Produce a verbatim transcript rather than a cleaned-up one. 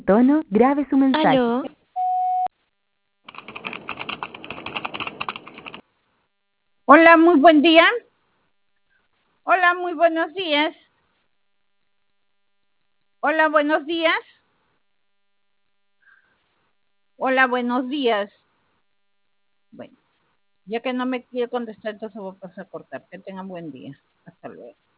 tono, grabe su mensaje. Aló, Hola, muy buen día. Hola, muy buenos días. Hola, buenos días. Hola, buenos días. Bueno, ya que no me quiere contestar, entonces voy a pasar a cortar. Que tengan buen día. Hasta luego.